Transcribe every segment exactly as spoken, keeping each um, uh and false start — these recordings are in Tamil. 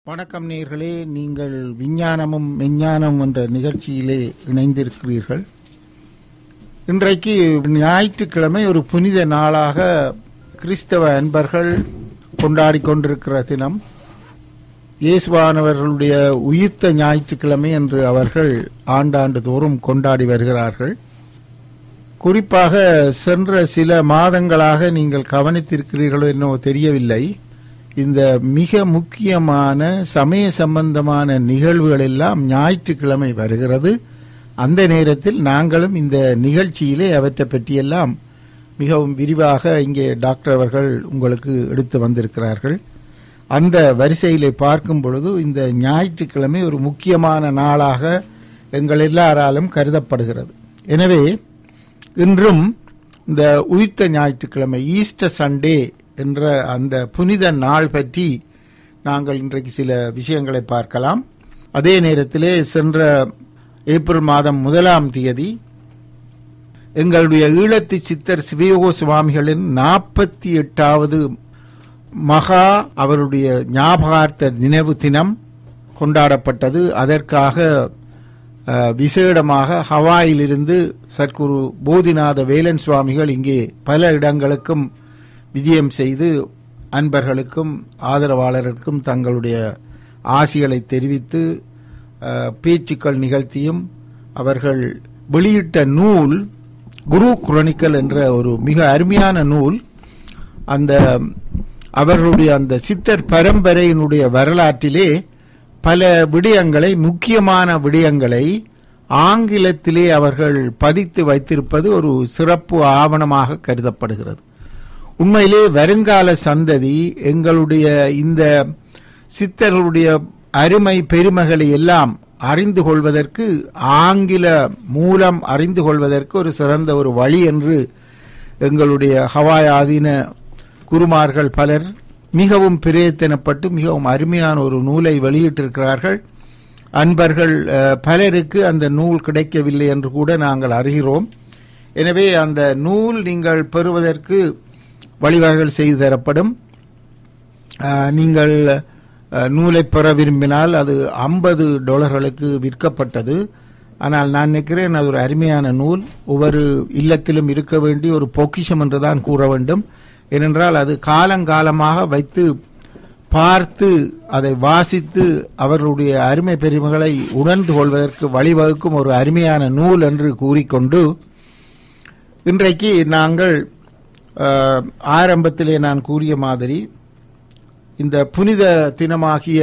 வணக்கம் நேயர்களே, நீங்கள் விஞ்ஞானமும் மெஞ்ஞானம் என்ற நிகழ்ச்சியிலே இணைந்திருக்கிறீர்கள். இன்றைக்கு ஞாயிற்றுக்கிழமை ஒரு புனித நாளாக கிறிஸ்தவ அன்பர்கள் கொண்டாடி கொண்டிருக்கிற தினம். இயேசுவானவர்களுடைய உயிர்த்த ஞாயிற்றுக்கிழமை என்று அவர்கள் ஆண்டாண்டு தோறும் கொண்டாடி வருகிறார்கள். குறிப்பாக சென்ற சில மாதங்களாக நீங்கள் கவனித்திருக்கிறீர்களோ என்னவோ தெரியவில்லை, இந்த மிக முக்கியமான சமய சம்பந்தமான நிகழ்வுகள் எல்லாம் ஞாயிற்றுக்கிழமை வருகிறது. அந்த நேரத்தில் நாங்களும் இந்த நிகழ்ச்சியிலே அவற்றை பற்றியெல்லாம் மிகவும் விரிவாக இங்கே டாக்டர் அவர்கள் உங்களுக்கு எடுத்து வந்திருக்கிறார்கள். அந்த வரிசையிலே பார்க்கும் பொழுது இந்த ஞாயிற்றுக்கிழமை ஒரு முக்கியமான நாளாக எங்கள் எல்லாராலும் கருதப்படுகிறது. எனவே இன்றும் இந்த உயிர்த்த ஞாயிற்றுக்கிழமை, ஈஸ்டர் சண்டே என்ற அந்த புனித நாள் பற்றி நாங்கள் இன்றைக்கு சில விஷயங்களை பார்க்கலாம். அதே நேரத்திலே சென்ற ஏப்ரல் மாதம் முதலாம் தேதி எங்களுடைய ஈழத்து சித்தர் சிவயோக சுவாமிகளின் நாற்பத்தி எட்டாவது மகா அவருடைய ஞாபகார்த்த நினைவு தினம் கொண்டாடப்பட்டது. அதற்காக விசேடமாக ஹவாயிலிருந்து சத்குரு போதிநாத வேலன் சுவாமிகள் இங்கே பல இடங்களுக்கும் விஜயம் செய்து அன்பர்களுக்கும் ஆதரவாளர்களுக்கும் தங்களுடைய ஆசிகளை தெரிவித்து பேச்சுக்கள் நிகழ்த்தியும் அவர்கள் வெளியிட்ட நூல் குரு குரோனிக்கல் என்ற ஒரு மிக அருமையான நூல். அந்த அவர்களுடைய அந்த சித்தர் பரம்பரையினுடைய வரலாற்றிலே பல விடயங்களை, முக்கியமான விடயங்களை ஆங்கிலத்திலே அவர்கள் பதித்து வைத்திருப்பது ஒரு சிறப்பு ஆவணமாக கருதப்படுகிறது. உண்மையிலே வருங்கால சந்ததி எங்களுடைய இந்த சித்தர்களுடைய அருமை பெருமைகளை எல்லாம் அறிந்து கொள்வதற்கு, ஆங்கில மூலம் அறிந்து கொள்வதற்கு ஒரு சிறந்த ஒரு வழி என்று எங்களுடைய ஹவாய் ஆதீன குருமார்கள் பலர் மிகவும் பிரயத்தனப்பட்டு மிகவும் அருமையான ஒரு நூலை வெளியிட்டிருக்கிறார்கள். அன்பர்கள் பலருக்கு அந்த நூல் கிடைக்கவில்லை என்று கூட நாங்கள் அறிகிறோம். எனவே அந்த நூல் நீங்கள் பெறுவதற்கு வழிவகைகள் செய்து தரப்படும். நீங்கள் நூலை பெற விரும்பினால் அது ஐம்பது டாலர்களுக்கு விற்கப்பட்டது. ஆனால் நான் நினைக்கிறேன் அது ஒரு அருமையான நூல், ஒவ்வொரு இல்லத்திலும் இருக்க வேண்டிய ஒரு பொக்கிஷம் என்றுதான் கூற வேண்டும். ஏனென்றால் அது காலங்காலமாக வைத்து பார்த்து அதை வாசித்து அவர்களுடைய அருமை பெருமைகளை உணர்ந்து கொள்வதற்கு வழிவகுக்கும் ஒரு அருமையான நூல் என்று கூறிக்கொண்டு, இன்றைக்கு நாங்கள் ஆரம்பத்திலே நான் கூறிய மாதிரி இந்த புனித தினமாகிய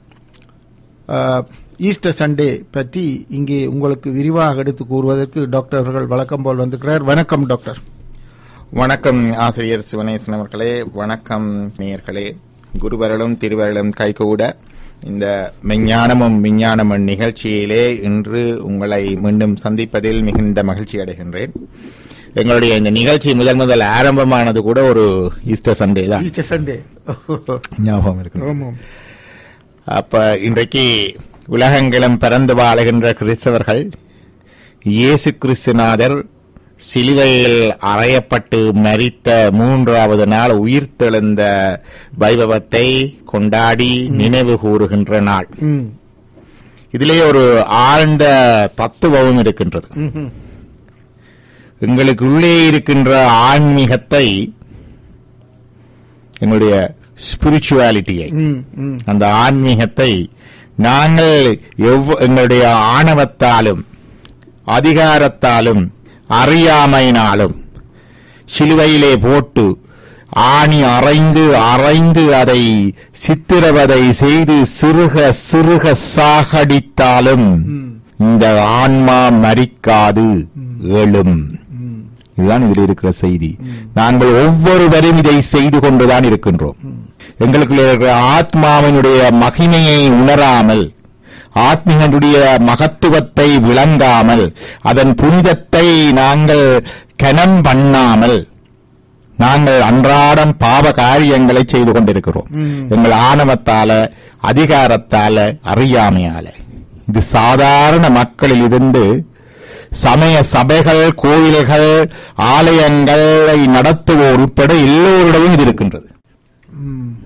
ஈஸ்டர் சண்டே பற்றி இங்கே உங்களுக்கு விரிவாக எடுத்து கூறுவதற்கு டாக்டர் அவர்கள் வழக்கம் போல் வந்திருக்கிறார். வணக்கம் டாக்டர். வணக்கம் ஆசிரியர் சிவனேசன் அவர்களே. வணக்கம் நேயர்களே. குருவர்களும் திருவர்களும் கைகூட இந்த மெஞ்ஞானமும் விஞ்ஞானமும் நிகழ்ச்சியிலே இன்று உங்களை மீண்டும் சந்திப்பதில் மிகுந்த மகிழ்ச்சி அடைகின்றேன். எங்களுடைய இந்த நிகழ்ச்சி முதல் முதல் ஆரம்பமானது கூட ஒரு ஈஸ்டர் சண்டே தான். ஈஸ்டர் சண்டே ஞாபகம் இருக்கு. அப்ப இன்றைக்கு உலகெங்கிலும் பறந்து வாழுகின்ற கிறிஸ்தவர்கள் இயேசு கிறிஸ்துநாதர் சிலுவையில் அறையப்பட்டு மரித்த மூன்றாவது நாள் உயிர்த்தெழுந்த வைபவத்தை கொண்டாடி நினைவு கூறுகின்ற நாள். இதிலே ஒரு ஆழ்ந்த தத்துவமும் இருக்கின்றது. எங்களுக்கு உள்ளே இருக்கின்ற ஆன்மீகத்தை, எங்களுடைய ஸ்பிரிச்சுவாலிட்டியை, அந்த ஆன்மீகத்தை நாங்கள் எங்களுடைய ஆணவத்தாலும் அதிகாரத்தாலும் அறியாமையினாலும் சிலுவையிலே போட்டு ஆணி அறைந்து அறைந்து அதை சித்திரவதை செய்து சிறுக சிறுக சாகடித்தாலும் இந்த ஆன்மா மரிக்காது, எழும். இதுதான் இதில் இருக்கிற செய்தி. நாங்கள் ஒவ்வொருவரும் இதை செய்து கொண்டுதான் இருக்கின்றோம். எங்களுக்கு இருக்கிற ஆத்மாவினுடைய மகிமையை உணராமல், ஆத்மீகனுடைய மகத்துவத்தை விளங்காமல், அதன் புனிதத்தை நாங்கள் கனம் பண்ணாமல் நாங்கள் அன்றாடம் பாவ காரியங்களை செய்து கொண்டிருக்கிறோம். எங்கள் ஆணவத்தால, அதிகாரத்தால, அறியாமையால. இது சாதாரண மக்களில் இருந்து சமய சபைகள், கோவில்கள், ஆலயங்களை நடத்துவோர் உட்பட எல்லோரிடமும் இது இருக்கின்றது.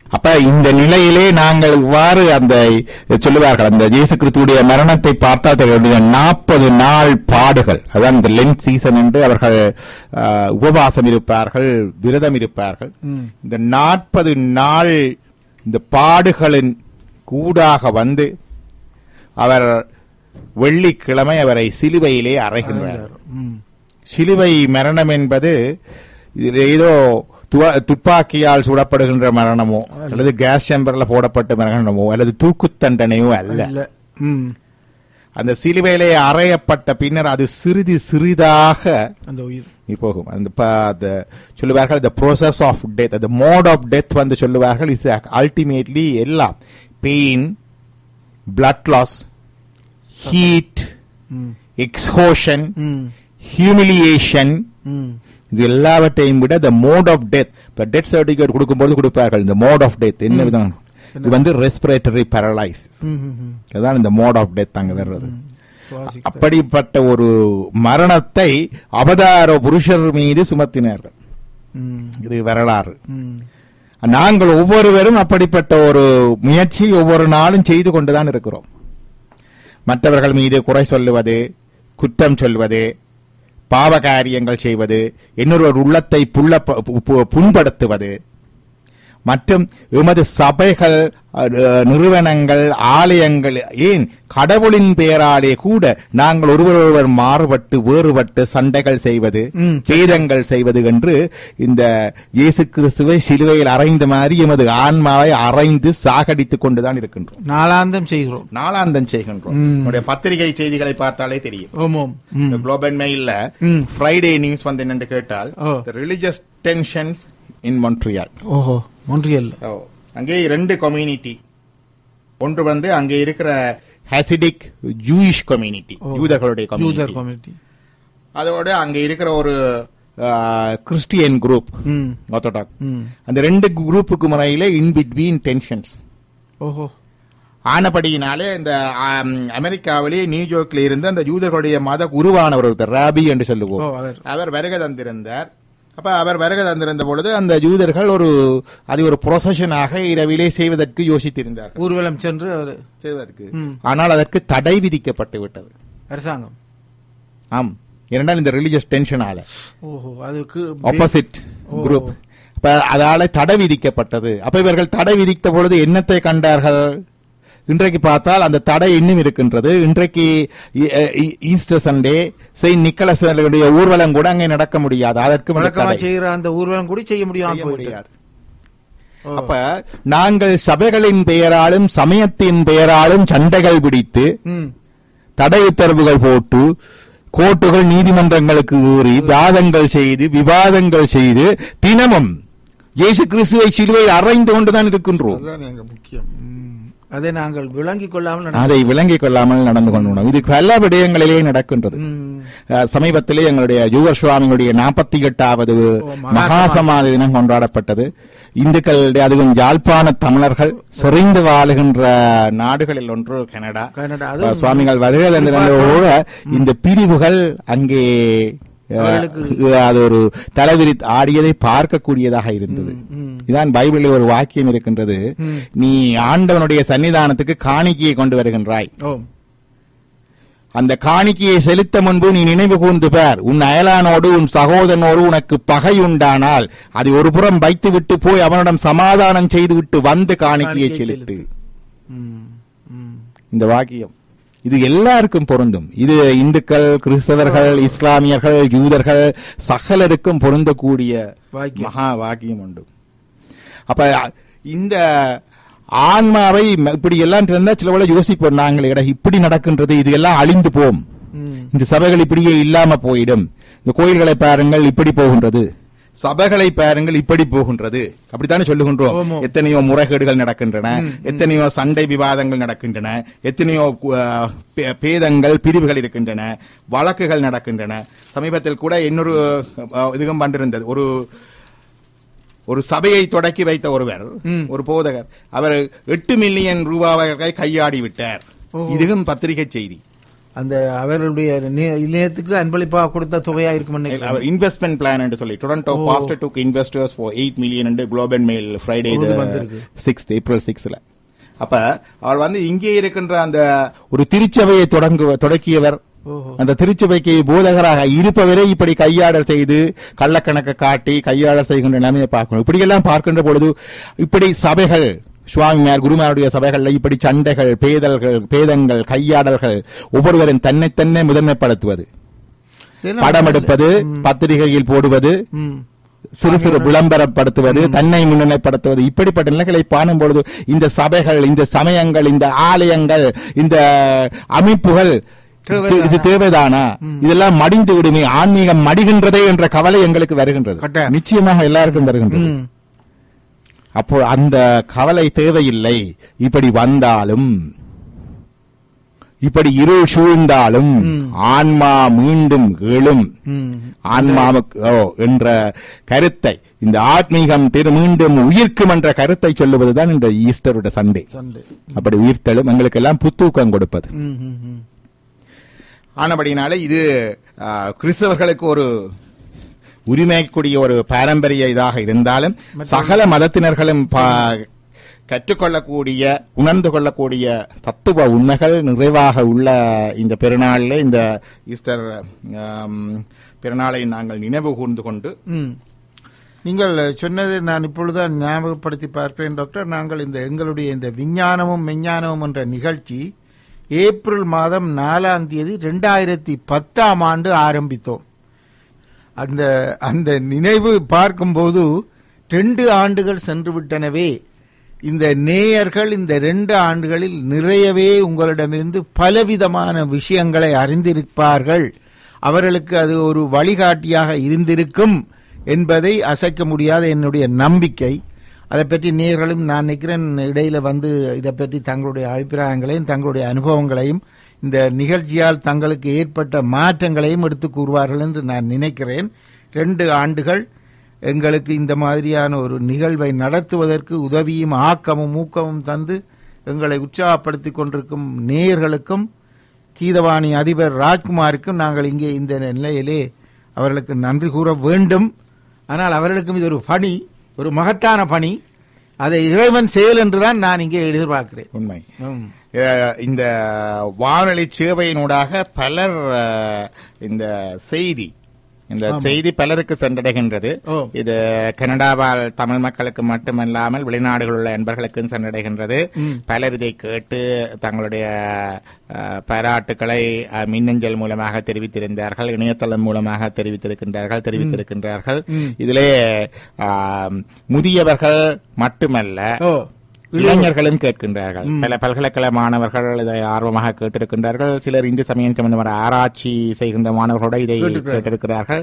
அப்ப இந்த நிலையிலே நாங்கள் இவ்வாறு அந்த சொல்லுவார்கள், அந்த இயேசு கிறிஸ்துவுடைய மரணத்தை பார்த்தால் நாற்பது நாள் பாடுகள், அதான் இந்த லென்த் சீசன் என்று அவர்கள் உபவாசம் இருப்பார்கள், விரதம் இருப்பார்கள். இந்த நாற்பது நாள் இந்த பாடுகளின் கூடாக வந்து அவர் வெள்ளிக்கிழமை அவரை சிலுவையிலே அறைகின்றார். சிலுவை மரணம் என்பது ஏதோ துப்பாக்கியால் சுடப்படுகின்ற மரணமோ அல்லது கேஸ் சேம்பர்ல போடப்பட்ட மரணமோ அல்லது தூக்கு தண்டனையோ அல்ல. அந்த சிலுவையிலே அறையப்பட்ட பின்னர் அது சிறிது சிறிதாக அந்த உயிர் போகும். அந்த சொல்லுவார்கள் the process of death, the mode of death வந்து சொல்லுவார்கள் is ultimately எல்லாம் pain, blood loss, heat, exhaustion, humiliation, இது எல்லாவற்றையும் விட the mode of death. இப்ப டெத் சர்டிபிகேட் கொடுக்கும்போது கொடுப்பார்கள் இந்த mode of death என்ன விதம், இது வந்து ரெஸ்பிரேட்டரி பேரலைசிஸ், அதான் இந்த மோட் ஆஃப் டெத் அங்க வர்றது. அப்படிப்பட்ட ஒரு மரணத்தை அவதார புருஷர் மீது சுமத்தினார்கள். இது வரலாறு. நாங்கள் ஒவ்வொருவரும் அப்படிப்பட்ட ஒரு முயற்சி ஒவ்வொரு நாளும் செய்து கொண்டுதான் இருக்கிறோம். மற்றவர்கள் மீது குறை சொல்லுவது, குற்றம் சொல்வது, பாவ காரியங்கள் செய்வது, இன்னொரு உள்ளத்தை புண்படுத்துவது, மற்றும் எமது சபைகள், நிறுவனங்கள், ஆலயங்கள், ஏன் கடவுளின் பெயராலே கூட நாங்கள் ஒருவர் ஒருவர் மாறுபட்டு வேறுபட்டு சண்டைகள் செய்வது, பேதங்கள் செய்வது என்று இந்த இயேசு கிறிஸ்துவை சிலுவையில் அறைந்த மாதிரி எமது ஆன்மாவை அறைந்து சாகடித்துக் கொண்டுதான் இருக்கின்றோம். நாளாந்தம் செய்கிறோம் நாளாந்தம் செய்கின்றோம். நம்முடைய பத்திரிகை செய்திகளை பார்த்தாலே தெரியும். குளோபல் மெயில்ல ஃப்ரைடே நியூஸ் வந்து என்னென்று கேட்டால் ரிலிஜியஸ் டென்ஷன்ஸ் இன் மொன்ட்ரியால். ஓஹோ, மொன்ட்ரியல். அங்கே ரெண்டு கம்யூனிட்டி, ஒன்று வந்து அங்கே இருக்கிற ஹசிடிக் ஜூயிஷ் கம்யூனிட்டி, யூதர்களுடைய கம்யூனிட்டி, அதோட அங்கே இருக்கிற ஒரு கிறிஸ்டியன் குரூப் ஆர்த்தடாக்ஸ். அந்த ரெண்டு குரூப்புக்கு முறையில இன் பிட்வீன் டென்ஷன்ஸ். ஓஹோ. ஆனபடியினாலே இந்த அமெரிக்காவிலே நியூயார்க்ல இருந்து அந்த யூதர்களுடைய மத குருவானவர் ஒருத்தர் ராபி என்று சொல்லுவோம், அவர் வருகை தந்திருந்தார். அப்ப அவர் வருகை தந்திருந்த பொழுது அந்த யூதர்கள் ஒரு அது ஒரு ப்ரொசஷனாக இரவிலே செய்வதற்கு யோசித்திருந்தார், ஊர்வலம் சென்று செய்வதற்கு. ஆனால் அதற்கு தடை விதிக்கப்பட்டு விட்டது அரசாங்கம். ஆம், இரண்டால் இந்த ரிலிஜியஸ் டென்ஷனால அதுக்கு ஆப்போசிட் குரூப், அதால தடை விதிக்கப்பட்டது. அப்ப இவர்கள் தடை விதித்த பொழுது என்னத்தை கண்டார்கள்? இன்றைக்கு பார்த்தால் அந்த தடை இன்னும் இருக்கின்றது. இன்றைக்கு ஈஸ்டர் சண்டே செயின்ட் நிக்கலஸ் ஊர்வலம் கூட அங்கே நடக்க முடியாது. அதற்கு செய்கிற அந்த ஊர்வலம் கூட செய்ய முடியாது. அப்ப நாங்கள் சபைகளின் பெயராலும் சமயத்தின் பெயராலும் சண்டைகள் பிடித்து தடை உத்தரவுகள் போட்டு கோர்ட்டுகள் நீதிமன்றங்களுக்கு ஊறி வாதங்கள் செய்து விவாதங்கள் செய்து தினமும் இயேசு கிறிஸ்துவை சிலுவையில் அறைந்து கொண்டுதான் இருக்கின்றோம். முக்கியம் அதை நாங்கள் விளங்கிக் கொள்ளாமல் அதை விளங்கிக் கொள்ளாமல் நடந்து கொண்டு இது பல விடயங்களிலே நடக்கின்றது. சமீபத்திலே எங்களுடைய ஜூவர் சுவாமிகளுடைய நாற்பத்தி எட்டாவது மகா சமாதி தினம் கொண்டாடப்பட்டது. இந்துக்களுடைய அதுவும் யாழ்ப்பாண தமிழர்கள் செறிந்து வாழுகின்ற நாடுகளில் ஒன்று கனடா. சுவாமிகள் வருகை தந்திருந்ததோடு இந்த பிரிவுகள் அங்கே அது ஒரு தலைவிரி ஆடியதை பார்க்கக்கூடியதாக இருந்தது. இதான் பைபிளில் ஒரு வாக்கியம் இருக்கின்றது, நீ ஆண்டவனுடைய சன்னிதானத்துக்கு காணிக்கையை கொண்டு வருகின்றாய், அந்த காணிக்கையை செலுத்த முன்பு நீ நினைவு கூர்ந்து பார், உன் அயலானோடு உன் சகோதரனோடு உனக்கு பகை உண்டானால் அதை ஒரு புறம் வைத்து விட்டு போய் அவனிடம் சமாதானம் செய்து விட்டு வந்து காணிக்கையை செலுத்து. இந்த வாக்கியம் இது எல்லாருக்கும் பொருந்தும். இது இந்துக்கள், கிறிஸ்தவர்கள், இஸ்லாமியர்கள், யூதர்கள் சகலருக்கும் பொருந்தக்கூடிய மகா வாக்கியம் உண்டு. அப்ப இந்த ஆன்மாவை இப்படி எல்லாம் இருந்தா சில வேளை யோசிப்போம் நாங்கள், இப்படி நடக்கின்றது, இது எல்லாம் அழிந்து போம், இந்த சபைகள் இப்படியே இல்லாம போயிடும், இந்த கோயில்களை பாருங்கள் இப்படி போகின்றது, சபைகளை பாருங்கள் இப்படி போகின்றது, அப்படித்தானே சொல்லுகின்றோம். எத்தனையோ முறைகேடுகள் நடக்கின்றன, எத்தனையோ சண்டை விவாதங்கள் நடக்கின்றன, எத்தனையோ பேதங்கள் பிரிவுகள் இருக்கின்றன, வழக்குகள் நடக்கின்றன. சமீபத்தில் கூட இன்னொரு இதுவும் பண்டிருந்தது, ஒரு ஒரு சபையை தொடக்கி வைத்த ஒருவர், ஒரு போதகர், அவர் எட்டு மில்லியன் ரூபாய் கையாடி விட்டார். இதுவும் பத்திரிகை செய்தி. அந்த அவர்களுடைய இணையத்துக்கு அன்பளிப்பாக கொடுத்த தொகையா இருக்கும். இன்வெஸ்ட்மெண்ட் பிளான் என்று சொல்லி Toronto past took investors for eight million என்று Global Mail Friday sixth April சிக்ஸ்ல. அப்ப அவள் வந்து இங்கே இருக்கின்ற அந்த ஒரு திருச்சபையை தொடங்கு தொடக்கியவர், அந்த திருச்சபைக்கு போதகராக இருப்பவரை இப்படி கையாடல் செய்து கள்ளக்கணக்கை காட்டி கையாடல் செய்கின்ற நிலைமையை பார்க்கணும். இப்படி எல்லாம் பார்க்கின்ற பொழுது இப்படி சபைகள் சுவாமியார் குருமாருடைய சபைகள்ல இப்படி சண்டைகள், பேதல்கள், பேதங்கள், கையாடல்கள், ஒவ்வொருவரும் தன்னை தன்னை முதன்மைப்படுத்துவது, படம் எடுப்பது, பத்திரிகையில் போடுவது, சிறு சிறு விளம்பரப்படுத்துவது, தன்னை முன்னிலைப்படுத்துவது, இப்படிப்பட்ட நிலைகளை காணும் பொழுது இந்த சபைகள், இந்த சமயங்கள், இந்த ஆலயங்கள், இந்த அமைப்புகள் இது தேவைதானா? இதெல்லாம் மடிந்து விடுமே, ஆன்மீகம் மடிகின்றதே என்ற கவலை எங்களுக்கு வருகின்றது. நிச்சயமாக எல்லாருக்கும் வருகின்றது. அப்போ அந்த கவலை தேவையில்லை. இப்படி வந்தாலும், இப்படி இருள் சூழ்ந்தாலும் ஆன்மா மீண்டும் எழும். ஆன்மாவுக்கு என்ற கருத்தை, இந்த ஆத்மீகம் திரு மீண்டும் உயிர்க்கும் என்ற கருத்தை சொல்லுவதுதான் இந்த ஈஸ்டருடைய சண்டே. அப்படி உயிர்த்தெழும் எங்களுக்கு எல்லாம் புத்தூக்கம் கொடுப்பது. ஆனபடினால இது கிறிஸ்தவர்களுக்கு ஒரு உரிமைக்கூடிய ஒரு பாரம்பரிய இதாக இருந்தாலும் சகல மதத்தினர்களும் கற்றுக்கொள்ளக்கூடிய, உணர்ந்து கொள்ளக்கூடிய தத்துவ உண்மைகள் நிறைவாக உள்ள இந்த பெருநாளில், இந்த ஈஸ்டர் பெருநாளை நாங்கள் நினைவு கூர்ந்து கொண்டு, நீங்கள் சொன்னது நான் இப்பொழுதுதான் ஞாபகப்படுத்தி பார்க்கிறேன் டாக்டர். நாங்கள் இந்த எங்களுடைய இந்த விஞ்ஞானமும் மெஞ்ஞானமும் என்ற நிகழ்ச்சி ஏப்ரல் மாதம் நாலாம் தேதி இரண்டாயிரத்தி பத்தாம் ஆண்டு ஆரம்பித்தோம். அந்த அந்த நினைவு பார்க்கும்போது ரெண்டு ஆண்டுகள் சென்று விட்டனவே. இந்த நேயர்கள் இந்த ரெண்டு ஆண்டுகளில் நிறையவே உங்களிடமிருந்து பலவிதமான விஷயங்களை அறிந்திருப்பார்கள். அவர்களுக்கு அது ஒரு வழிகாட்டியாக இருந்திருக்கும் என்பதை அசைக்க முடியாத என்னுடைய நம்பிக்கை. அதை பற்றி நேயர்களும் நான் நினைக்கிறேன் இடையில வந்து இதை பற்றி தங்களுடைய அபிப்பிராயங்களையும் தங்களுடைய அனுபவங்களையும் இந்த நிகழ்ச்சியால் தங்களுக்கு ஏற்பட்ட மாற்றங்களையும் எடுத்து கூறுவார்கள் என்று நான் நினைக்கிறேன். ரெண்டு ஆண்டுகள் எங்களுக்கு இந்த மாதிரியான ஒரு நிகழ்வை நடத்துவதற்கு உதவியும் ஆக்கமும் ஊக்கமும் தந்து எங்களை உற்சாகப்படுத்திக் கொண்டிருக்கும் நேயர்களுக்கும் கீதவாணி அதிபர் ராஜ்குமாருக்கும் நாங்கள் இங்கே இந்த நிலையிலே அவர்களுக்கு நன்றி கூற வேண்டும். ஆனால் அவர்களுக்கும் இது ஒரு பணி, ஒரு மகத்தான பணி. அதை இறைவன் செயல் என்றுதான் நான் இங்கே எதிர்பார்க்கிறேன். உண்மை. இந்த வானொலி சேவையினூடாக பலர் இந்த செய்தி இந்த செய்தி பலருக்கு சென்றடைகின்றது. இது கனடாவால் தமிழ் மக்களுக்கு மட்டுமல்லாமல் வெளிநாடுகளில் உள்ள நண்பர்களுக்கும் சென்றடைகின்றது. பலர் இதை கேட்டு தங்களுடைய பாராட்டுக்களை மின்னஞ்சல் மூலமாக தெரிவித்திருந்தார்கள், இணையதளம் மூலமாக தெரிவித்திருக்கின்றார்கள் தெரிவித்திருக்கின்றார்கள் இதிலே முதியவர்கள் மட்டுமல்ல, இளைஞர்களும் கேட்கின்றார்கள். பல பல்கலைக்கழக மாணவர்கள் இதை ஆர்வமாக கேட்டிருக்கின்றார்கள். சிலர் இந்து சமயம் சம்பந்தமான ஆராய்ச்சி செய்கின்ற மாணவர்களோட இதை கேட்டிருக்கிறார்கள்.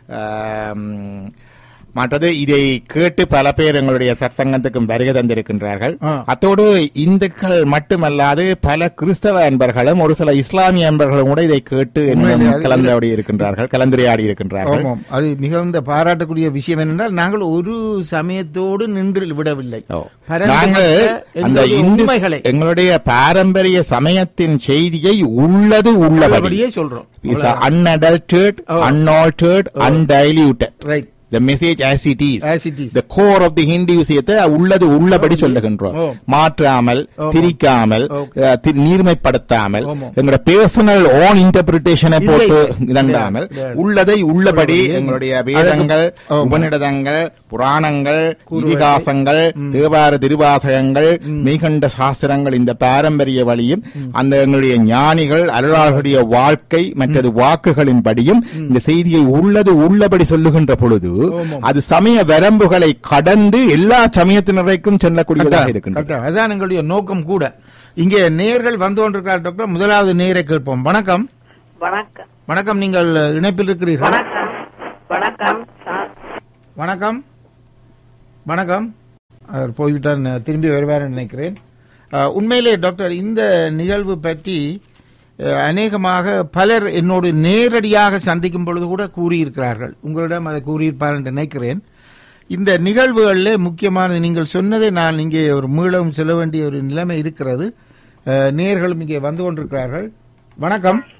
மற்றது இதை கேட்டு பல பேர் எங்களுடைய சற்சங்கத்துக்கும் வருகை தந்திருக்கின்றார்கள். அத்தோடு இந்துக்கள் மட்டுமல்லாது பல கிறிஸ்தவ அன்பர்களும் ஒரு சில இஸ்லாமிய அன்பர்களும் கூட இதை கேட்டு கலந்தாடி இருக்கின்றார்கள், கலந்துரையாடி இருக்கின்றார்கள். அது மிகுந்த பாராட்டக்கூடிய விஷயம் என்னென்றால் நாங்கள் ஒரு சமயத்தோடு நின்று விடவில்லை. நாங்கள் அந்த இந்துக்களை எங்களுடைய பாரம்பரிய சமயத்தின் செய்தியை உள்ளது உள்ளபடியே சொல்றோம். Unadulterated, unaltered, undiluted. Right. The message as it is. As it is. The core of the Hindu விஷயத்தை உள்ளது உள்ளபடி சொல்லுகின்றோம். மாற்றாமல், திரிக்காமல், நீர்மைப்படுத்தாமல், எங்களுடைய பர்சனல் ஓன் இன்டர்பிரிட்டேஷனை போட்டு இதண்டாமல் உள்ளதை உள்ளபடி எங்களுடைய வேதங்கள், உபநிடதங்கள், புராணங்கள், இதிகாசங்கள், தேவார திருவாசகங்கள், மெய்கண்ட சாஸ்திரங்கள், இந்த பாரம்பரிய வழியும் அந்த எங்களுடைய ஞானிகள் அருளாளர்களுடைய வாழ்க்கை மற்றது வாக்குகளின் படியும் இந்த செய்தியை உள்ளது உள்ளபடி சொல்லுகின்ற பொழுது அது சமய வரம்புகளை கடந்து எல்லா சமயத்தினரைக்கும் செல்லக்கூடியதாக இருக்கின்றது. அதுதான் எங்களுடைய நோக்கம் கூட. இங்கே நேயர்கள் வந்து கொண்டிருக்கிறார் டாக்டர். முதலாவது நேயரை கேட்போம். வணக்கம். வணக்கம். வணக்கம். நீங்கள் இணைப்பில் இருக்கிறீர்கள். வணக்கம். வணக்கம். வணக்கம். அவர் போய்விட்டார், திரும்பி வருவார் நினைக்கிறேன். உண்மையிலே டாக்டர் இந்த நிகழ்வு பற்றி அநேகமாக பலர் என்னோடு நேரடியாக சந்திக்கும் பொழுது கூட கூறியிருக்கிறார்கள். உங்களிடம் அதை கூறியிருப்பார் என்று நினைக்கிறேன். இந்த நிகழ்வுகளில் முக்கியமானது நீங்கள் சொன்னதை நான் இங்கே ஒரு மீளவும் சொல்ல வேண்டிய ஒரு நிலைமை இருக்கிறது. நேயர்களும் இங்கே வந்து கொண்டிருக்கிறார்கள். வணக்கம்.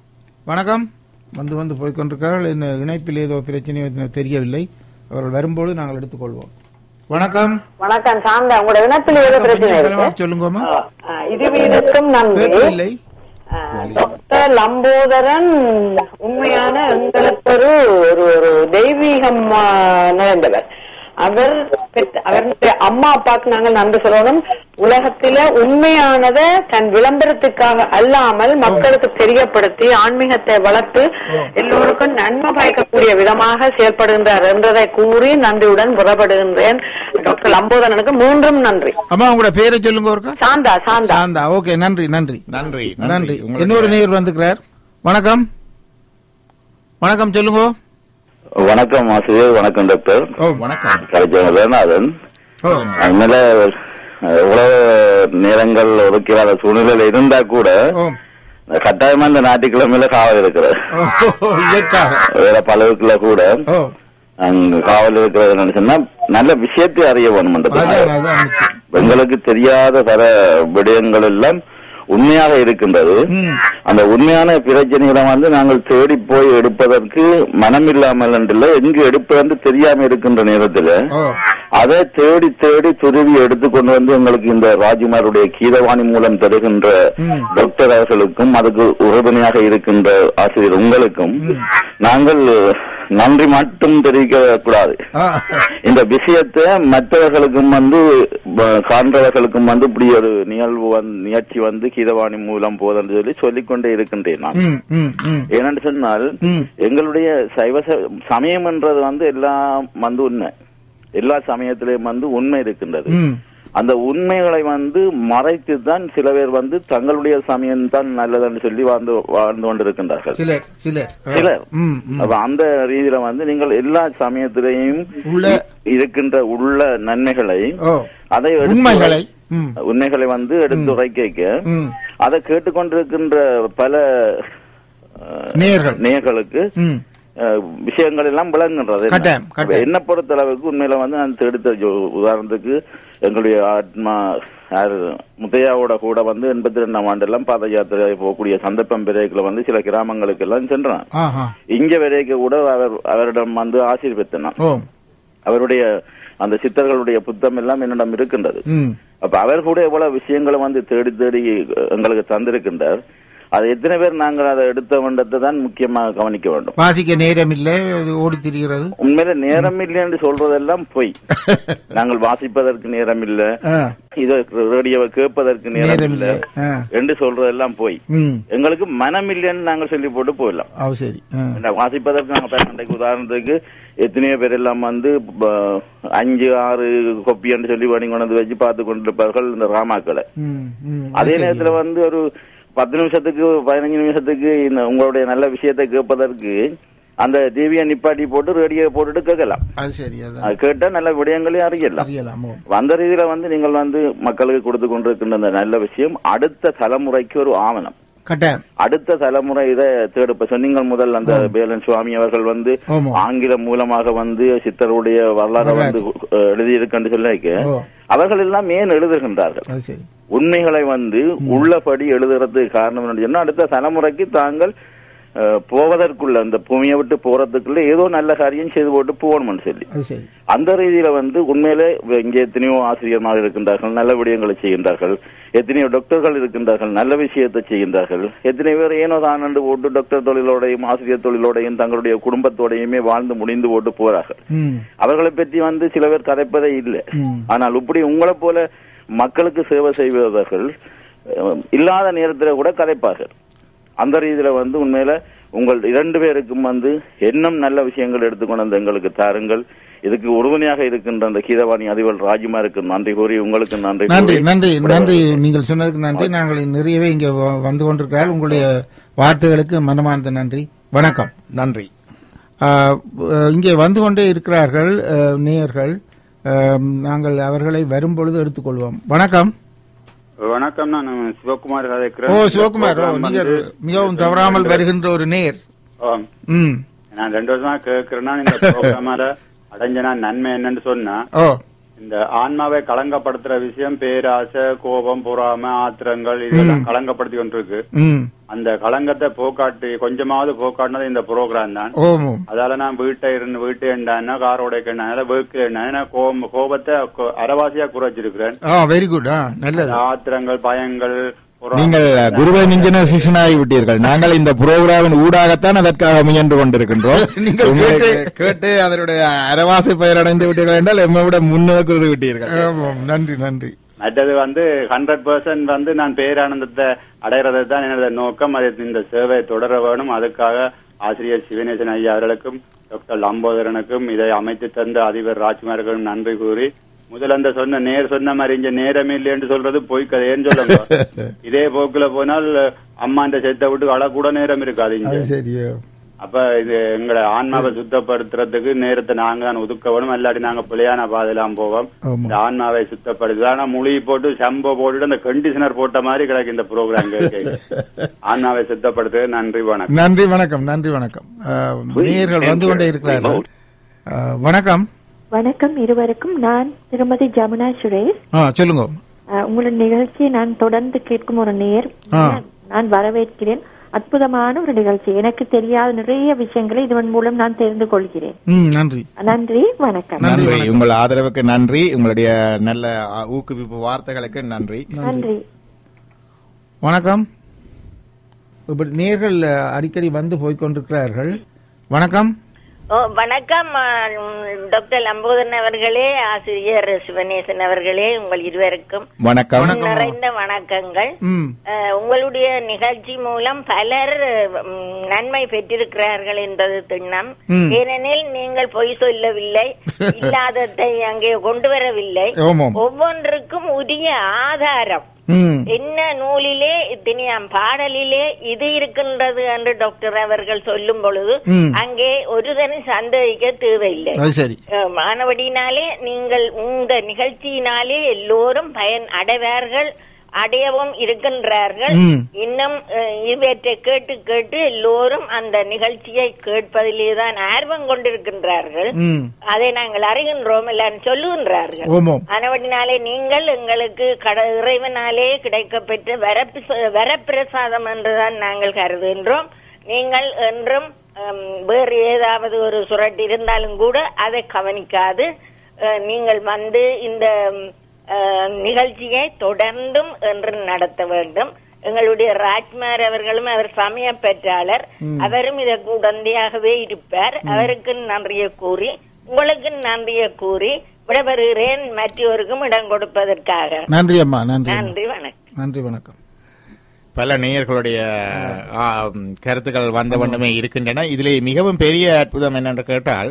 வணக்கம். வந்து வந்து போய்கொண்டிருக்கிறார்கள். இந்த இணைப்பில் ஏதோ பிரச்சனையோ தெரியவில்லை. அவர்கள் வரும்போது நாங்கள் எடுத்துக்கொள்வோம். வணக்கம். வணக்கம் சாந்தா, உங்களோட இனத்தில் ஏதோ பிரச்சனை இருக்கு சொல்லுங்கம்மா. இதுவீருக்கும் நன்றி. டாக்டர் லம்போதரன் உண்மையான எங்களுக்கு ஒரு ஒரு தெய்வீகம் நிறைந்தவர். அவர் அவருடைய அம்மா அப்பாவுக்கு நாங்கள் நன்றி சொல்லணும். உலகத்தில உண்மையானதை தன் விளம்பரத்துக்காக அல்லாமல் மக்களுக்கு தெரியப்படுத்தி ஆன்மீகத்தை வளர்த்து எல்லோருக்கும் நன்மை பயக்கக்கூடிய விதமாக செயல்படுகின்றார் என்றதை கூறி நன்றியுடன் புறப்படுகின்றேன். டாக்டர் லம்போதரனுக்கு மூன்றும் நன்றி. அம்மா உங்களோட பேரை சொல்லுங்க. சாந்தா. சாந்தா. சாந்தா. ஓகே, நன்றி நன்றி நன்றி நன்றி. இன்னொரு நேயர் வந்துக்கிறார். வணக்கம். வணக்கம், சொல்லுங்க. வணக்கம் ஆசிரியர். வணக்கம் டாக்டர். வணக்கம். வேணாதன். அதனால உலக நேரங்கள் ஒதுக்கிறாத சூழ்நிலையில இருந்தா கூட கட்டாயமா இந்த ஞாயிற்றுக்கிழமையில காவல் இருக்கிறது. வேற பலவுக்குள்ள கூட அங்க காவல் இருக்கிறது நினைச்சோம்னா நல்ல விஷயத்தை அறிய வேணும். எங்களுக்கு தெரியாத பல விடயங்கள் எல்லாம் உண்மையாக இருக்கின்றது. அந்த உண்மையான பிரச்சனைகளை வந்து நாங்கள் தேடி போய் எடுப்பதற்கு மனம் இல்லாமல் என்றில்லை, எங்கு எடுப்பது தெரியாம இருக்கின்ற நேரத்தில் அதை தேடி தேடி துருவி எடுத்துக்கொண்டு வந்து எங்களுக்கு இந்த ராஜ்குமாருடைய கீதவாணி மூலம் தருகின்ற டாக்டர் அவர்களுக்கும் அதுக்கு உறுதுணையாக இருக்கின்ற ஆசிரியர் உங்களுக்கும் நாங்கள் நன்றி மட்டும் தெரிவிக்க கூடாது. இந்த விஷயத்தை மற்றவர்களுக்கும் வந்து காண்றவர்களுக்கும் வந்து இப்படி ஒரு நிகழ்வு நிகழ்ச்சி வந்து கீதவாணி மூலம் போதென்று சொல்லி சொல்லிக்கொண்டே இருக்கின்றேன் நான். ஏனென்று சொன்னால் எங்களுடைய சைவ சமயம் என்றது வந்து எல்லாம் வந்து உண்மை, எல்லா சமயத்திலையும் வந்து உண்மை இருக்கின்றது. அந்த உண்மைகளை வந்து மறைத்து தான் சில பேர் வந்து தங்களுடைய சமயம் தான் நல்லதுன்னு சொல்லி வாழ்ந்து வாழ்ந்து கொண்டிருக்கின்றார்கள் சிலர் சிலர். அந்த ரீதியில வந்து நீங்கள் எல்லா சமயத்திலையும் இருக்கின்ற உள்ள நன்மைகளை அதை உண்மைகளை உண்மைகளை வந்து எடுத்துரைக்க அதை கேட்டுக்கொண்டிருக்கின்ற பல நேயர்களுக்கு விஷயங்கள் எல்லாம் விளங்குன்றது. என்ன பொறுத்த அளவுக்கு உண்மையில வந்து நான் எடுத்த உதாரணத்துக்கு எங்களுடைய ஆத்மா முத்தையாவோட கூட வந்து எண்பத்தி ரெண்டாம் ஆண்டு எல்லாம் பாத யாத்திரை போகக்கூடிய சந்தர்ப்பம் விரைக்குல வந்து சில கிராமங்களுக்கு எல்லாம் சென்றான். இங்க விரைக்க கூட அவர் அவரிடம் வந்து ஆசீர் பெற்றனான். அவருடைய அந்த சித்தர்களுடைய புத்தம் எல்லாம் என்னிடம் இருக்கின்றது. அப்ப அவர் கூட எவ்வளவு விஷயங்களை வந்து தேடி தேடி எங்களுக்கு தந்திருக்கின்றார். அது எத்தனை பேர் நாங்கள் அதை எடுத்த வேண்டத்தை தான் முக்கியமாக கவனிக்க வேண்டும். வாசிக்க நேரம் இல்லை, ஓடி திரிகிறது. உண்மையில நேரம் இல்லை என்று சொல்றதெல்லாம் பொய். நாங்கள் வாசிப்பதற்கு நேரம் இல்லை, இதை ரேடியோவை கேட்பதற்கு நேரம் இல்லை என்று சொல்றதெல்லாம் போய் எங்களுக்கு மனம் இல்லைன்னு நாங்கள் சொல்லி போட்டு போயிடலாம். வாசிப்பதற்கு நாங்கள் உதாரணத்துக்கு எத்தனையோ பேர் எல்லாம் வந்து அஞ்சு ஆறு கொப்பி என்று சொல்லி வணி கொண்டு வச்சு பார்த்து கொண்டிருப்பார்கள் இந்த ராமாக்களை. அதே நேரத்துல வந்து ஒரு பத்து நிமிஷத்துக்கு பதினஞ்சு நிமிஷத்துக்கு இந்த உங்களுடைய நல்ல விஷயத்தை கேட்பதற்கு அந்த டிவியை நிப்பாட்டி போட்டு ரேடியோ போட்டுட்டு கேட்கலாம். அது கேட்டா நல்ல விடயங்களையும் அறியலாம். அந்த ரீதியில வந்து நீங்கள் வந்து மக்களுக்கு கொடுத்து கொண்டிருக்கின்ற அந்த நல்ல விஷயம் அடுத்த தலைமுறைக்கு ஒரு ஆவணம். அடுத்த தலைமுறை இதை தேடுப்ப சொன்னீங்க. முதல் அந்த பேலன் சுவாமி அவர்கள் வந்து ஆங்கிலம் மூலமாக வந்து சித்தருடைய வரலாறு வந்து எழுதியிருக்கன்னு சொல்லிக்க அவர்கள் எல்லாம் ஏன் எழுதுகின்றார்கள்? உண்மைகளை வந்து உள்ளபடி எழுதுறதுக்கு காரணம் என்ன? அடுத்த தலைமுறைக்கு தாங்கள் போவதற்குள்ள அந்த பூமியை விட்டு போறதுக்குள்ள ஏதோ நல்ல காரியம் செய்து போட்டு போகணும்னு சொல்லி அந்த ரீதியில வந்து உண்மையிலே இங்கே எத்தனையோ ஆசிரியர்கள் இருக்கின்றார்கள், நல்ல விடயங்களை செய்கின்றார்கள். எத்தனையோ டாக்டர்கள் இருக்கின்றார்கள், நல்ல விஷயத்தை செய்கின்றார்கள். எத்தனை பேர் ஏனோ தான் போட்டு டாக்டர் தொழிலோடையும் ஆசிரியர் தொழிலோடையும் தங்களுடைய குடும்பத்தோடையுமே வாழ்ந்து முடிந்து போட்டு போறார்கள். அவர்களை பற்றி வந்து சில பேர் கதைப்பதே இல்லை. ஆனால் இப்படி உங்களை போல மக்களுக்கு சேவை செய்வதர்கள் இல்லாத நேரத்தில் கூட கதைப்பார்கள். அந்த ரீதியில வந்து உண்மையில உங்கள் இரண்டு பேருக்கும் வந்து இன்னும் நல்ல விஷயங்கள் எடுத்துக்கொண்டு வந்து எங்களுக்கு தாருங்கள். இதுக்கு உறுதுணையாக இருக்கின்ற அந்த கீதவாணி அதிபர் ராஜ்குமாருக்கு நன்றி கூறி உங்களுக்கு நன்றி நன்றி நன்றி நன்றி நீங்கள் சொன்னதுக்கு நன்றி. நாங்கள் நிறையவே இங்கே வந்து கொண்டிருக்கிறார்கள். உங்களுடைய வார்த்தைகளுக்கு மனமார்ந்த நன்றி. வணக்கம். நன்றி. இங்கே வந்து கொண்டே இருக்கிறார்கள் நேயர்கள். நாங்கள் அவர்களை வரும்பொழுது எடுத்துக்கொள்வோம். வணக்கம். வணக்கம். நான் சிவகுமார் கதைக்கிறேன். ஓ சிவகுமார், நீங்கள் மிகவும் தவறாமல் வருகின்ற ஒரு நேர். நான் ரெண்டு வருஷமா கேட்கிறேன்னா இந்த ப்ரோக்ராமால அடைஞ்ச நான் நன்மை என்னன்னு சொன்னா இந்த ஆன்மாவை களங்கப்படுத்துற விஷயம் பேராசை, கோபம், பொறாமை, ஆத்திரங்கள் இதெல்லாம் களங்கப்படுத்தி கொண்டிருக்கு. அந்த களங்கத்தை போக்காட்டி கொஞ்சமாவது போக்காட்டினது இந்த ப்ரோக்ராம் தான். அதால நான் வீட்டை இருந்து வீட்டை என்ன காரோட வீட்டுல என்ன கோபத்தை அரைவாசியா குறைச்சிருக்கிறேன். Very good. ஆத்திரங்கள், பயங்கள். நீங்கள் குருவை மிஞ்சின சிஷனாகி விட்டீர்கள். நாங்கள் இந்த புரோகிராமின் ஊடாகத்தான் அதற்காக முயன்று கொண்டிருக்கின்றோம். கேட்டு அதனுடைய அரவாசி பெயர் அடைந்து விட்டீர்கள் என்றால் எம்மை விட முன்னோக்கி விட்டீர்கள். நன்றி நன்றி. மற்றது வந்து ஹண்ட்ரட் பெர்சன்ட் வந்து நான் பேரானந்தத்தை அடைகிறது தான் எனது நோக்கம். அது இந்த சேவை தொடர வேணும். அதுக்காக ஆசிரியர் சிவனேசன் ஐயா அவர்களுக்கும் டாக்டர் லம்போதரனுக்கும் இதை அமைத்து தந்த அதிபர் ராஜ்குமார்களும் நன்றி கூறி, முதல்ல அந்த சொன்ன நேர் சொன்ன மாதிரி இங்க நேரமே இல்லைன்னு சொல்றது போய் கதையேன்னு சொல்லுங்க. இதே போக்குல போனால் அம்மாண்ட செத்த விட்டு அழ கூட நேரம் இருக்காது இங்க. அப்ப இது எங்களை ஆன்மாவை சுத்தப்படுத்துறதுக்கு நேரத்தை நாங்க தான் ஒதுக்க வேணும். இல்லாட்டி நாங்க பிள்ளையான பாதையெல்லாம் போவோம். இந்த ஆன்மாவை சுத்தப்படுத்து ஆனா மொழி போட்டு சம்போ போட்டு அந்த கண்டிஷனர் போட்ட மாதிரி கிடக்கு இந்த ப்ரோக்ராம். ஆன்மாவை சுத்தப்படுத்த நன்றி வணக்கம். நன்றி வணக்கம். நன்றி வணக்கம். நேயர்கள் வந்து கொண்டே இருக்கிறார்கள். வணக்கம். வணக்கம் இருவருக்கும். நான் திருமதி ஜமுனா சுரேஷ். சொல்லுங்க. உங்களோட நிகழ்ச்சியை நான் தொடர்ந்து கேட்கும் ஒரு நேர். நான் வரவேற்கிறேன். அற்புதமான ஒரு நிகழ்ச்சி. எனக்கு தெரியாத நிறைய விஷயங்களை இதன் மூலம் நான் தெரிந்து கொள்கிறேன். நன்றி. நன்றி. வணக்கம். நன்றி. உங்கள் ஆதரவுக்கு நன்றி. உங்களுடைய நல்ல ஊக்குவிப்பு வார்த்தைகளுக்கு நன்றி. நன்றி. வணக்கம். இப்படி நேர்கள் அடிக்கடி வந்து போய்கொண்டிருக்கிறார்கள். வணக்கம். வணக்கம் டாக்டர் லம்போதரன் அவர்களே, ஆசிரியர் சிவனேசன் அவர்களே, உங்கள் இருவருக்கும் வணக்கம். நிறைந்த வணக்கங்கள். உங்களுடைய நிகழ்ச்சி மூலம் பலர் நன்மை பெற்றிருக்கிறார்கள் என்பது திண்ணம். ஏனெனில் நீங்கள் பொய் சொல்லவில்லை, இல்லாததை அங்கே கொண்டு வரவில்லை. ஒவ்வொன்றுக்கும் உரிய ஆதாரம் என்ன நூலிலே இத்தனையாம் பாடலிலே இது இருக்கின்றது என்று டாக்டர் அவர்கள் சொல்லும் பொழுது அங்கே ஒருதனை சந்தேகிக்க தேவையில்லை. மாணவடினாலே நீங்கள் உங்க நிகழ்ச்சியினாலே எல்லோரும் பயன் அடைவார்கள், அடையவும் இருக்கின்றார்கள். இன்னும் இவற்றை கேட்டு கேட்டு எல்லோரும் அந்த நிகழ்ச்சியை கேட்பதிலேதான் ஆர்வம் கொண்டிருக்கின்றார்கள். அதை நாங்கள் அறிகின்றோம், எல்லாரும் சொல்லுகின்றார்கள். அதனாலே நீங்கள் எங்களுக்கு இறைவனாலே கிடைக்கப்பெற்ற வரப்பிரசாதம் என்றுதான் நாங்கள் கருதுகின்றோம். நீங்கள் என்றும் வேறு ஏதாவது ஒரு சுரட்டு இருந்தாலும் கூட அதை கவனிக்காது நீங்கள் வந்து இந்த நிகழ்ச்சியை தொடர்ந்தும் என்று நடத்த வேண்டும். எங்களுடைய ராஜ்குமார் அவர்களும் அவர் சமய பெற்றாளர், அவரும் இதற்கு உடந்தையாகவே இருப்பார். அவருக்கு நன்றியை கூறி உங்களுக்கு நன்றியை கூறி விடைபெறுகிறேன், மற்றவருக்கும் இடம் கொடுப்பதற்காக. நன்றி அம்மா. நன்றி. நன்றி. வணக்கம். நன்றி. வணக்கம். பல நேயர்களுடைய கருத்துக்கள் வந்த வண்ணமே இருக்கின்றன. இதிலே மிகவும் பெரிய அற்புதம் என்னென்று கேட்டால்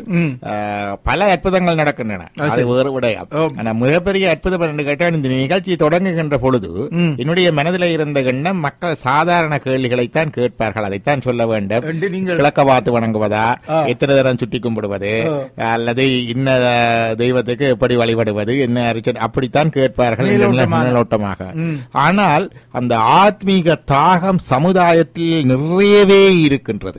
பல அற்புதங்கள் நடக்கின்றன. அது வேறு விடயம். ஆனா மிகப்பெரிய அற்புதம் என்று கேட்டால் இந்த நிகழ்ச்சி தொடங்குகின்ற பொழுது என்னுடைய மனதில் இருந்த எண்ணம் மக்கள் சாதாரண கேள்விகளைத்தான் கேட்பார்கள், அதைத்தான் சொல்ல வேண்டும். கிழக்க பார்த்து வணங்குவதா, எத்தனை தரம் சுட்டி கும்பிடுவது, அல்லது இன்ன தெய்வத்துக்கு எப்படி வழிபடுவது, என்ன அரிச்சன், அப்படித்தான் கேட்பார்கள் மேலோட்டமாக. ஆனால் அந்த ஆத்மீக தாகம் சமுதாயத்தில் நிறையவே இருக்கின்றது.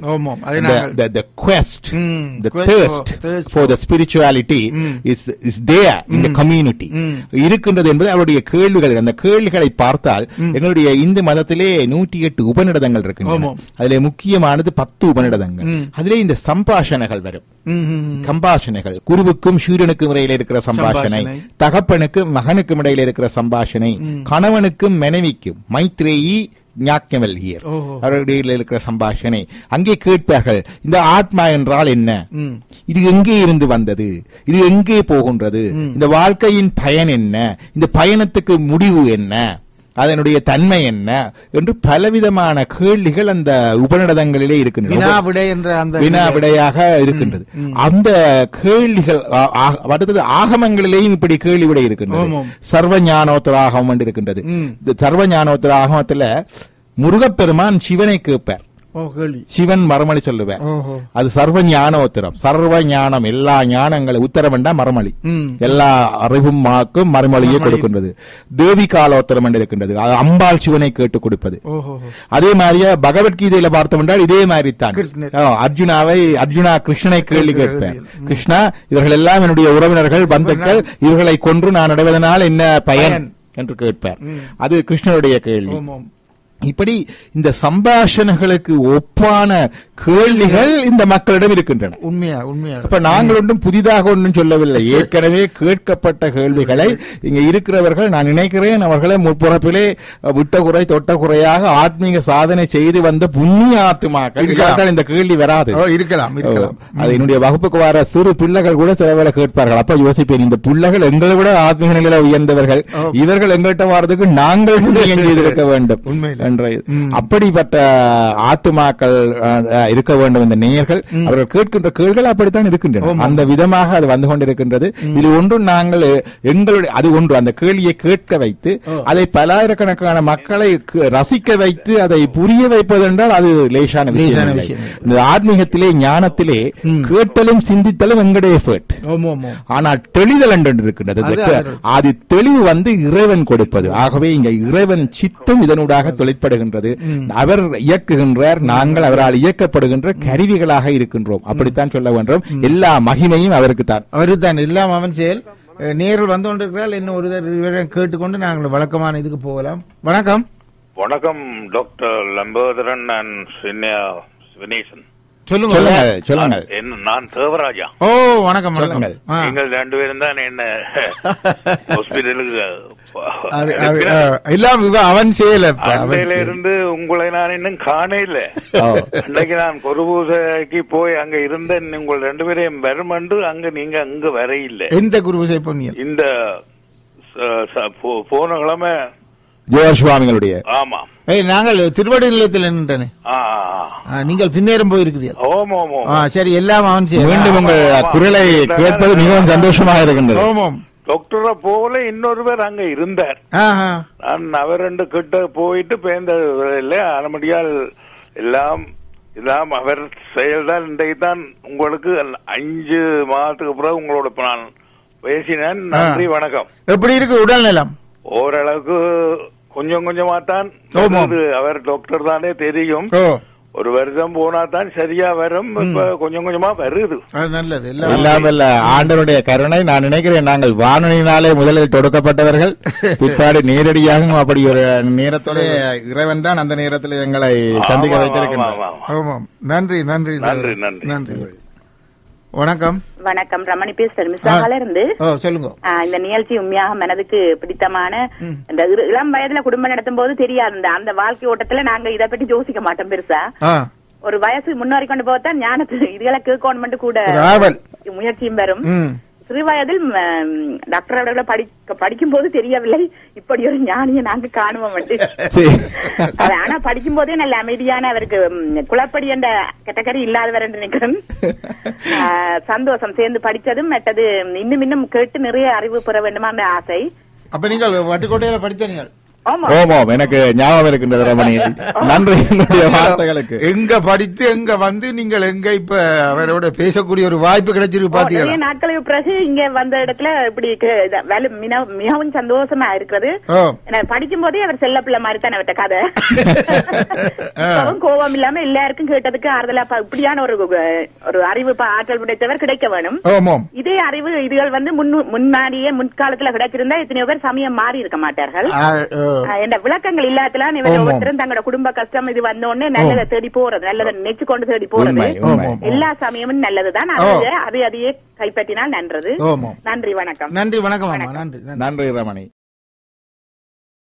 The quest, the thirst for the spirituality is is there in the community இருக்கின்றது என்பது அவருடைய கேள்விகள். அந்த கேள்விகளை பார்த்தால் எங்களுடைய இந்து மதத்திலே நூற்றி எட்டு உபநிடதங்கள் இருக்கின்றன. அதிலே முக்கியமானது பத்து உபநிடதங்கள். அதிலே இந்த சம்பாஷணைகள் வரும். சம்பாஷணைகள் குருவுக்கும் சூரியனுக்கும் இடையில இருக்கிற சம்பாஷணை, தகப்பனுக்கும் மகனுக்கும் இடையில இருக்கிற சம்பாஷணை, கணவனுக்கும் மனைவிக்கும் மைத்ரேயி ஞாக்கமல் ஹியர் அவர்களுடைய இருக்கிற சம்பாஷணை. அங்கே கேட்பார்கள், இந்த ஆத்மா என்றால் என்ன, இது எங்கே இருந்து வந்தது, இது எங்கே போகின்றது, இந்த வாழ்க்கையின் பயன் என்ன, இந்த பயணத்துக்கு முடிவு என்ன, அதனுடைய தன்மை என்ன என்று பலவிதமான கேள்விகள் அந்த உபநிடதங்களிலே இருக்கின்றன. வினா விடையாக இருக்கின்றது. அந்த கேள்விகள் அடுத்தது ஆகமங்களிலேயும் இப்படி கேள்வி விடை இருக்கின்றது. சர்வ ஞானோத்தர ஆகமம் என்று இருக்கின்றது. சர்வ ஞானோத்தர ஆகமத்துல முருகப்பெருமான் சிவனை கேட்பார், சிவன் மறுமொழி சொல்லுவேன். அது சர்வ ஞானோத்திரம், சர்வ ஞானம், எல்லா ஞானங்களும் உத்தரம் என்றா மறுமொழி, எல்லா அறிவும் மாக்கும் மறுமொழியை கொடுக்கின்றது. தேவி காலோத்தரம் என்று இருக்கின்றது, அது அம்பாள் சிவனை கேட்டுக் கொடுப்பது. அதே மாதிரியே பகவத்கீதையில பார்த்தோம் என்றால் இதே மாதிரி தான் அர்ஜுனாவை அர்ஜுனா கிருஷ்ணனை கேள்வி கேட்பேன். கிருஷ்ணா, இவர்கள் எல்லாம் என்னுடைய உறவினர்கள், பந்துக்கள், இவர்களை கொன்று நான் அடைவதனால் என்ன பயன் என்று கேட்பார். அது கிருஷ்ணனுடைய கேள்வி. இப்படி இந்த சம்பாஷணைகளுக்கு ஒப்பான கேள்விகள் இந்த மக்களிடம் இருக்கின்றன. உண்மையா உண்மையா அப்ப நாங்கள் ஒன்றும் புதிதாக ஒன்றும் சொல்லவில்லை. ஏற்கனவே கேட்கப்பட்ட கேள்விகளை இங்க இருக்கிறவர்கள், நான் நினைக்கிறேன், அவர்களை முற்புறப்பிலே விட்ட குறை தொட்ட குறையாக ஆத்மீக சாதனை செய்து வந்த புண்ணிய ஆத்மாக்கள் இந்த கேள்வி வராது. இருக்கலாம் இருக்கலாம். அது என்னுடைய வகுப்புக்கு வர சிறு பிள்ளைகள் கூட சில வேளை கேட்பார்கள். அப்ப யோசிப்பேன், இந்த பிள்ளைகள் எங்களை விட ஆத்மீக நிலையில உயர்ந்தவர்கள், இவர்கள் எங்கள்கிட்ட வாரதுக்கு நாங்கள் செய்திருக்க வேண்டும் என்ற அப்படிப்பட்ட ஆத்துமாக்கள் இருக்க வேண்டும். இந்த நேயர்கள் அவர்கள் கேட்கின்ற கேள்விகள் அப்படித்தான் இருக்கின்றன. அந்த விதமாக அது வந்து கொண்டிருக்கின்றது. இது ஒன்று நாங்கள் எங்களுடைய அது ஒன்று அந்த கேள்வியை கேட்க வைத்து அதை பலாயிரக்கணக்கான மக்களை ரசிக்க வைத்து அதை புரிய வைப்பது என்றால் அது லேசான விஷயம். இந்த ஆத்மீகத்திலே ஞானத்திலே கேட்டலும் சிந்தித்தலும் எங்களுடைய எஃபர்ட். ஆனால் தெளிதல் என்று இருக்கின்றது. அது தெளிவு வந்து இறைவன் கொடுப்பது. ஆகவே இங்க இறைவன் சித்தம் இதனூடாக தொழிற்படுகின்றது. அவர் இயக்குகின்றார், நாங்கள் அவரால் இயக்கப்படுகின்ற கருவிகளாக இருக்கின்றோம். அப்படித்தான் சொல்ல வேண்டும். எல்லா மகிமையும் அவருக்கு தான், அவருக்கு தான் எல்லாம் அவன் செயல். நேரில் வந்து கொண்டிருக்கிறார். இன்னும் ஒரு கேட்டுக்கொண்டு நாங்கள் வழக்கமான இதுக்கு போகலாம். வணக்கம். வணக்கம் டாக்டர் லம்போதரன் அண்ட் வினேசன். சொல்லுங்க சொல்லுங்க. நான் தேவராஜா. ஓ வணக்கம் வணக்கம். நீங்கள் ரெண்டு பேரும் தான் என்ன ஹாஸ்பிட்டலுக்கு எல்லாம் அவன் செய்யல இருந்து உங்களை நான் இன்னும் காண இல்ல. அன்னைக்கு நான் குருபூசைக்கு போய் அங்க இருந்த உங்கள் ரெண்டு பேரையும் வரும் என்று அங்க நீங்க அங்க வர இல்லை. எந்த குருபூசை பொன்னியல்? இந்த போன கிழமை ஜோர் சுவாமிகளுடைய. ஆமா, நாங்கள் திருவடி நிலையத்தில் நின்றனே, நீங்கள் பின்னேறும் போயிருக்கிறீர்கள். சரி, எல்லாம் அவன் மீண்டும் உங்கள் குரலை கேட்பது மிகவும் சந்தோஷமாக இருக்கின்றது. ஓமாம். டாக்டரை போல இன்னொருவர் அங்க இருந்தார். நான் அவர் ரெண்டு கிட்ட போயிட்டு பேர்ந்த அனுமதியால் எல்லாம் எல்லாம் அவர் செயல்தான். இன்றைக்கு தான் உங்களுக்கு அஞ்சு மாதத்துக்கு பிறகு உங்களோட நான் பேசினேன். நன்றி, வணக்கம். எப்படி இருக்கு உடல்நலம்? ஓரளவுக்கு கொஞ்சம் கொஞ்சமா தான். அவர் டாக்டர் தானே தெரியும். ஒரு வருஷம் போனா தான் சரியா வரும். இப்ப கொஞ்சம் கொஞ்சமா வருது. நல்லது. இல்லாமல்ல ஆண்டவருடைய கருணை. நான் நினைக்கிறேன், நாங்கள் வானொலியினாலே முதலில் தொடக்கப்பட்டவர்கள், பிற்பாடு நேரடியாகவும் அப்படி ஒரு நேரத்தோட இறைவன் தான் அந்த நேரத்தில் எங்களை சந்திக்க வைத்திருக்கின்றோம். நன்றி நன்றி நன்றி நன்றி நன்றி. வணக்கம். வணக்கம், ரமணி பேசுறேன் மிஸ்ஸால இருந்து. சொல்லுங்க. இந்த நிகழ்ச்சி உண்மையாக மனதுக்கு பிடித்தமான. இந்த இளம் வயதுல குடும்பம் நடத்தும் போது தெரியாது, அந்த வாழ்க்கை ஓட்டத்துல நாங்க இதை பற்றி யோசிக்க மாட்டோம் பெருசா. ஒரு வயசு முன்னேறி கொண்டு போதான் ஞானத்து இதுகளை கேட்கணும் கூட முயற்சியும் வரும். சிறு வயதில் டாக்டர் அவர்களை படிக்க படிக்கும் போது தெரியவில்லை இப்படி ஒரு ஞானியை நாங்க காணுவோம். ஆனா படிக்கும் போதே நல்ல அமைதியான, அவருக்கு குளப்படி என்ற கேட்டகரி இல்லாதவர் என்று நினைக்கிறேன். சந்தோஷம், சேர்ந்து படிச்சதும் மற்றது இன்னும் இன்னும் கேட்டு நிறைய அறிவு பெற வேண்டுமா என்ற ஆசை. அப்ப நீங்கள் வட்டுக்கோட்டையில படித்தீர்கள்? ஓமாம், எனக்கு ஞாபகம் இருக்கின்றது ரமணி. நன்றி என்னுடைய வார்த்தைகளுக்கு. எங்க படித்து எங்க வந்து நீங்கள் எங்க இப்ப அவரோட பேசக்கூடிய ஒரு வாய்ப்பு கிடைச்சிருக்கு பாத்தீங்களா? நாட்களுக்கு பிறகு இங்க வந்த இடத்துல இப்படி மிகவும் சந்தோஷமா இருக்கிறது. படிக்கும் போதே அவர் செல்ல பிள்ளை மாதிரி தான் அவர்கிட்ட கதை. கோபம் இல்லாம எல்லாருக்கும் கேட்டதுக்கு ஆறுதலா இப்படியான ஒரு ஒரு அறிவு ஆற்றல் உடைத்தவர் கிடைக்க வேணும். இதே அறிவு இதுகள் வந்து முன்னாடியே முன்காலத்துல கிடைச்சிருந்தா இத்தனை பேர் சமயம் மாறி இருக்க மாட்டார்கள். என்ற விளக்கங்கள் இல்லாதலாம் இவங்க ஒவ்வொருத்தரும் தங்களோட குடும்ப கஷ்டம் இது வந்தோடனே நல்லதை தேடி போறது, நல்லதை நினைச்சு கொண்டு தேடி போறது எல்லா சமயமும் நல்லதுதான். அது அதையே கைப்பற்றினால் நன்றது. நன்றி, வணக்கம். நன்றி, வணக்கம். நன்றி நன்றி ரமணி.